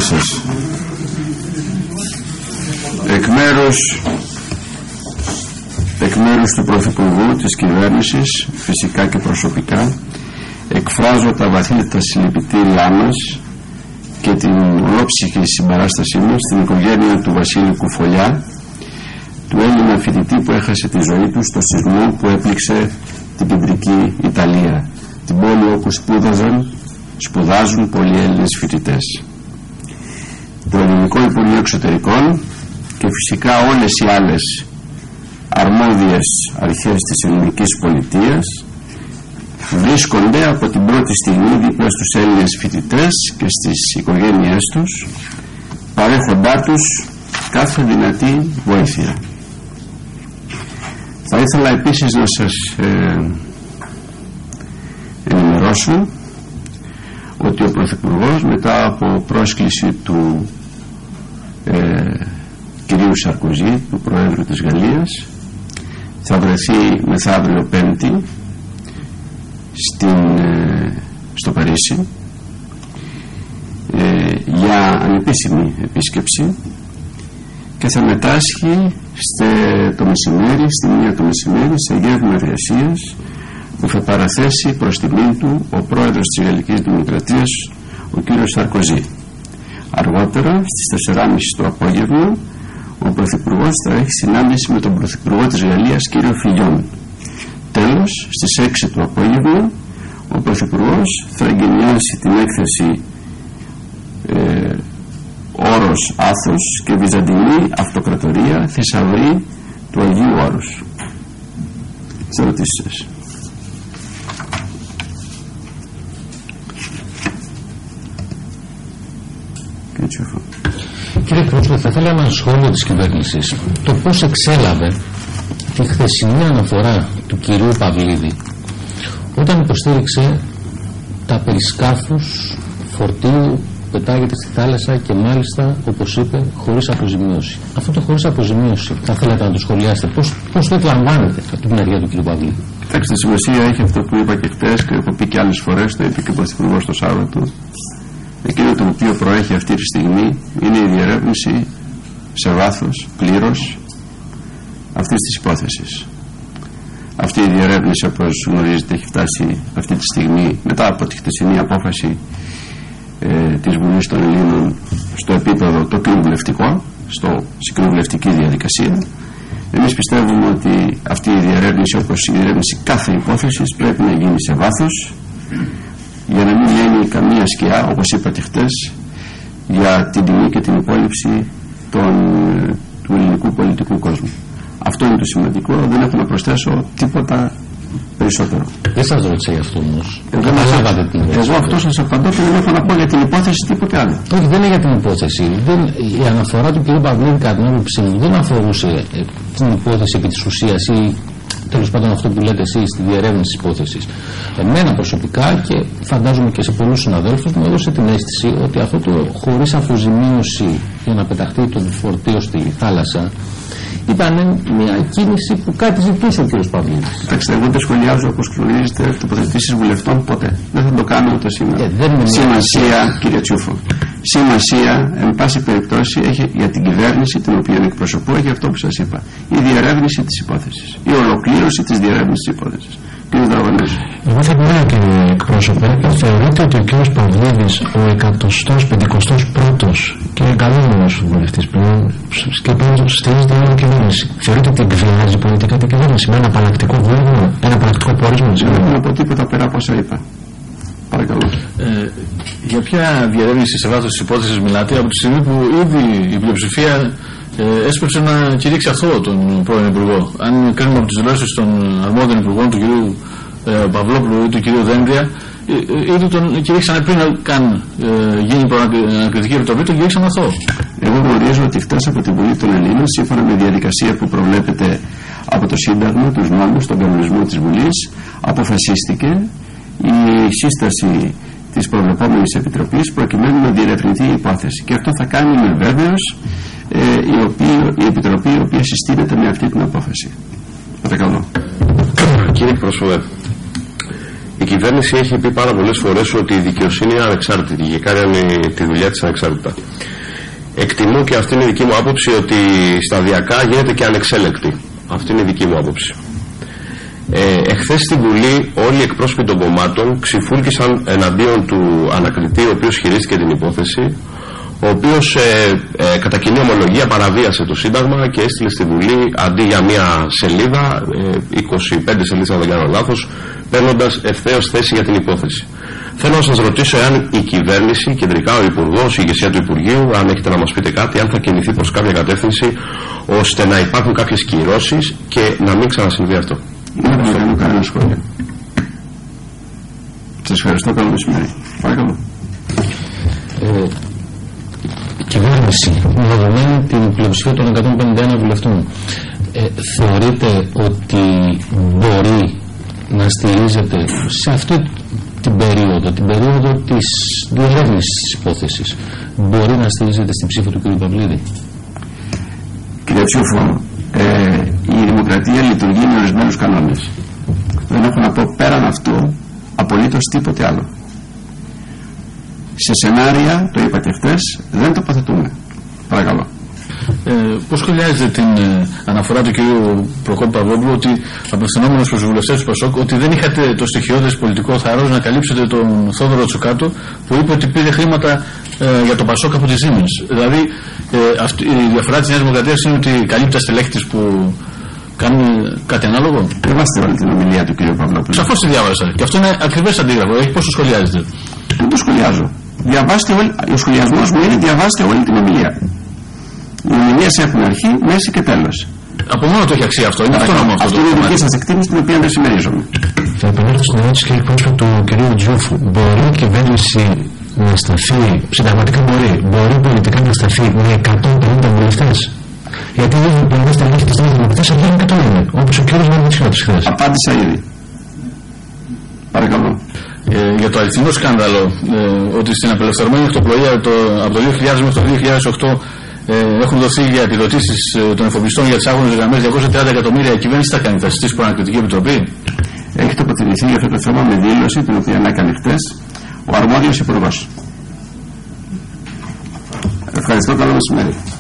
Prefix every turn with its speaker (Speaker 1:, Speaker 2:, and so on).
Speaker 1: σας. Εκ μέρους του Πρωθυπουργού, της κυβέρνησης, φυσικά και προσωπικά, εκφράζω τα βαθύτερα συλληπιτήριά μας και την ολόψυχη συμπαράστασή μας στην οικογένεια του Βασίλη Κουφολιά, του Έλληνα φοιτητή που έχασε τη ζωή του στο σεισμό που έπληξε την κεντρική Ιταλία, την πόλη όπου σπουδάζουν πολλοί Έλληνες φοιτητές. Το Ελληνικό Υπουργείο Εξωτερικών και φυσικά όλες οι άλλες αρμόδιες αρχές της ελληνικής πολιτείας βρίσκονται από την πρώτη στιγμή δίπλα στους Έλληνες φοιτητές και στις οικογένειές τους, παρέχοντά τους κάθε δυνατή βοήθεια. Θα ήθελα επίσης να σας ενημερώσω ότι ο Πρωθυπουργός, μετά από πρόσκληση του κυρίου Σαρκοζή, του Προέδρου της Γαλλίας, θα βρεθεί μεθαύριο Πέμπτη στο Παρίσι για ανεπίσημη επίσκεψη και θα μετάσχει το μεσημέρι, στη 1 το μεσημέρι, σε γεύμα εργασίας που θα παραθέσει προς τιμήν του ο Πρόεδρος της Γαλλικής Δημοκρατίας, ο κύριος Σαρκοζή. Αργότερα στις 4.30 το απόγευμα ο Πρωθυπουργός θα έχει συνάντηση με τον Πρωθυπουργό της Γαλλίας, κύριο Φιγιόν. Τέλος, στις 6 το απόγευμα ο Πρωθυπουργός θα εγκαινιάσει την έκθεση Όρος Άθος και Βυζαντινή Αυτοκρατορία, Θησαυρή του Αγίου Όρους. Τις ερωτήσεις σας.
Speaker 2: Κύριε Πρόεδρε, θα ήθελα ένα σχόλιο της κυβέρνησης. Το πώς εξέλαβε τη χθεσινή αναφορά του κυρίου Παυλίδη όταν υποστήριξε τα περισκάφους φορτίου πετάγεται στη θάλασσα και μάλιστα, όπως είπε, χωρίς αποζημίωση. Αυτό το χωρίς αποζημίωση θα θέλατε να το σχολιάσετε. Πώς το εκλαμβάνετε από την μεριά του κ. Παυλίδη?
Speaker 1: Κοιτάξτε, σημασία έχει αυτό που είπα και χτες και έχω πει και άλλες φορές, το είπε και ο Πρωθυπουργός το Σάββατο. Εκείνο το οποίο προέχει αυτή τη στιγμή είναι η διερεύνηση σε βάθος, πλήρως, αυτής της υπόθεσης. Αυτή η διερεύνηση, όπως γνωρίζετε, έχει φτάσει αυτή τη στιγμή μετά από τη χτεσινή απόφαση της Βουλής των Ελλήνων στο επίπεδο το κοινοβουλευτικό, στην κοινοβουλευτική διαδικασία. Εμείς πιστεύουμε ότι αυτή η διερεύνηση, όπως η διερεύνηση κάθε υπόθεσης, πρέπει να γίνει σε βάθος για να μην γίνει καμία σκιά, όπως είπα και χτες, για την τιμή και την υπόλοιψη του ελληνικού πολιτικού κόσμου. Αυτό είναι το σημαντικό, δεν έχω να προσθέσω τίποτα περισσότερο.
Speaker 2: Δεν σας ρώτησα γι' αυτό όμως.
Speaker 1: Εγώ αυτό σας απαντώ και δεν έχω να πω για την υπόθεση τίποτε άλλο.
Speaker 2: Όχι, δεν είναι για την υπόθεση. Η αναφορά του κ. Παυλίδη, κατά την άποψή μου, δεν αφορούσε την υπόθεση επί της ουσίας ή τέλος πάντων αυτό που λέτε εσείς στη διερεύνηση της υπόθεσης. Εμένα προσωπικά και φαντάζομαι και σε πολλούς συναδέλφους μου έδωσε την αίσθηση ότι αυτό το χωρίς αποζημίωση για να πεταχτεί το φορτίο στη θάλασσα ήταν μια κίνηση που κάτι ζητούσε ο κ. Παυλίδης.
Speaker 1: Κοιτάξτε, εγώ δεν σχολιάζω, όπως γνωρίζετε, τοποθετήσεις βουλευτών ποτέ. Δεν θα το κάνω ούτε σήμερα. Σημασία, κύριε Τσούφο, σημασία, εν πάση περιπτώσει, έχει για την κυβέρνηση την οποία εκπροσωπώ, έχει αυτό που σας είπα. Η διερεύνηση της υπόθεσης. Η ολοκλήρωση της διερεύνησης της υπόθεσης. Κύριε Δραγωνέζη.
Speaker 3: Εγώ θα πω, κύριε εκπρόσωπε, θεωρείτε ότι ο κ. Παυλίδης, ο 151ος και καλούμενος βουλευτής πλέον, και πλέον στηρίζεται όλη η κυβέρνηση, θεωρείτε ότι εκβιάζει πολιτικά την κυβέρνηση με ένα απαλλακτικό βούλευμα, ένα απαλλακτικό πόρισμα?
Speaker 1: Δεν έχω να πω τίποτα πέρα από όσα είπα. Παρακαλώ.
Speaker 4: Για ποια διερεύνηση σε βάθος της υπόθεσης μιλάτε, από τη στιγμή που ήδη η πλειοψηφία έσπευσε να κηρύξει αθώο τον πρώην Υπουργό? Αν κρίνουμε από τις δηλώσεις των αρμόδιων υπουργών, του κ. Παυλόπουλου ή του κ. Δένδια, ήδη τον κηρύξανε πριν καν γίνει προανακριτική επιτροπή, τον κηρύξαν αθώο.
Speaker 1: Εγώ γνωρίζω ότι χτες από την Βουλή των Ελλήνων, σύμφωνα με διαδικασία που προβλέπεται από το Σύνταγμα, τους νόμους, τον κανονισμό της Βουλής, αποφασίστηκε η σύσταση της προβλεπόμενης επιτροπής προκειμένου να διερευνηθεί η υπόθεση. Και αυτό θα κάνει με βέβαιος η επιτροπή η οποία συστήνεται με αυτή την απόφαση. Παρακαλώ.
Speaker 4: Κύριε Πρόσωπε, η
Speaker 5: κυβέρνηση έχει πει πάρα πολλές φορές ότι η δικαιοσύνη είναι ανεξάρτητη και κάνει τη δουλειά της ανεξάρτητα. Εκτιμώ, και αυτή είναι η δική μου άποψη, ότι σταδιακά γίνεται και ανεξέλεκτη. Αυτή είναι η δική μου άποψη. Εχθές στη Βουλή όλοι οι εκπρόσωποι των κομμάτων ξυφούλκησαν εναντίον του ανακριτή, ο οποίος χειρίστηκε την υπόθεση, ο οποίος κατά κοινή ομολογία παραβίασε το Σύνταγμα και έστειλε στη Βουλή αντί για μια σελίδα, 25 σελίδες αν δεν κάνω λάθος, παίρνοντας ευθέως θέση για την υπόθεση. Θέλω να σας ρωτήσω εάν η κυβέρνηση, κεντρικά ο Υπουργός, η ηγεσία του Υπουργείου, αν έχετε να μας πείτε κάτι, αν θα κινηθεί προς κάποια κατεύθυνση ώστε να υπάρχουν κάποιες κυρώσεις και να μην ξανασυμβεί αυτό.
Speaker 1: Δεν θα κάνω κανένα σχόλιο. Σας ευχαριστώ, καλό μεσημέρι. Παρακαλώ.
Speaker 2: Η κυβέρνηση, με δεδομένη την πλειοψηφία των 151 βουλευτών, θεωρείτε ότι μπορεί να στηρίζεται σε αυτή την περίοδο της διερεύνησης της υπόθεσης, μπορεί να στηρίζεται στην ψήφο του κ. Παυλίδη?
Speaker 1: Κύριε Τσούφο, η δημοκρατία λειτουργεί με ορισμένους κανόνες. Δεν έχω να πω πέραν αυτού απολύτως τίποτε άλλο. Σε σενάρια, το είπα και χτες, δεν τοποθετούμε. Παρακαλώ.
Speaker 4: Πώς σχολιάζετε την αναφορά του κ. Προκόπη Παυλόπουλου, ότι απευθυνόμενος προς τους βουλευτές του ΠΑΣΟΚ, ότι δεν είχατε το στοιχειώδες πολιτικό θάρρος να καλύψετε τον Θόδωρο Τσουκάτο, που είπε ότι πήρε χρήματα για το ΠΑΣΟΚ από τη Siemens? Δηλαδή, η διαφορά της Νέας Δημοκρατίας είναι ότι καλύπτει τα στελέχη της που κάνουν κάτι ανάλογο.
Speaker 1: Διαβάστε όλη την ομιλία του κ. Παυλόπουλου.
Speaker 4: Σαφώς τη διάβασα. Και αυτό είναι ακριβές αντίγραφο. Πώς το σχολιάζετε?
Speaker 1: Δεν το σχολιάζω. Διαβάστε ο σχολιασμός μου είναι διαβάστε όλη την ομιλία. Οι ομιλίες έχουν αρχή, μέση και τέλος.
Speaker 4: Από μόνο το έχει αξία αυτό. Είναι αυτόνομο αυτό.
Speaker 1: Αυτή είναι η δική σας εκτίμηση, την οποία δεν συμμερίζομαι.
Speaker 3: Θα επανέλθω στην ερώτηση και εκπρόσωπο του κ. Τζούφου. Μπορεί η κυβέρνηση να σταθεί, συνταγματικά μπορεί πολιτικά να σταθεί με 150 βουλευτές? Γιατί οι βουλευτές τα λεφτά της Δημοκρατίας βγαίνουν 101, όπως ο κ. Μαρμουτσιώτης χθες.
Speaker 1: Απάντησα ήδη. Παρακαλώ.
Speaker 4: Για το αληθινό σκάνδαλο, ότι στην απελευθερωμένη αυτοπλοεία από το 2000 μέχρι το 2008 έχουν δοθεί για επιδοτήσεις των εφοπλιστών για τις άγωνες γραμμές 230 εκατομμύρια, η κυβέρνηση θα κάνει, θα συστήσει προανακριτική επιτροπή?
Speaker 1: Έχει τοποθετηθεί για αυτό το θέμα με δήλωση την οποία έκανε χτες ο αρμόδιος υπουργός. Ευχαριστώ, καλό μεσημέρι.